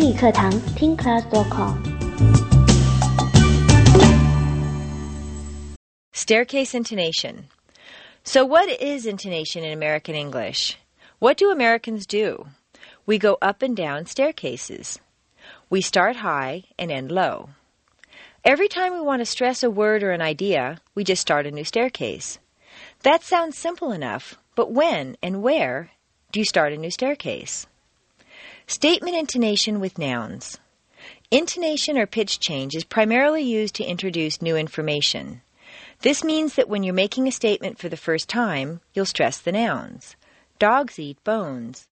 英语课堂听 class.com。 Staircase intonation. So what is intonation in American English? What do Americans do? We go up and down staircases. We start high and end low. Every time we want to stress a word or an idea, we just start a new staircase. That sounds simple enough, but when and where do you start a new staircase? Statement intonation with nouns. Intonation or pitch change is primarily used to introduce new information. This means that when you're making a statement for the first time, you'll stress the nouns. Dogs eat bones.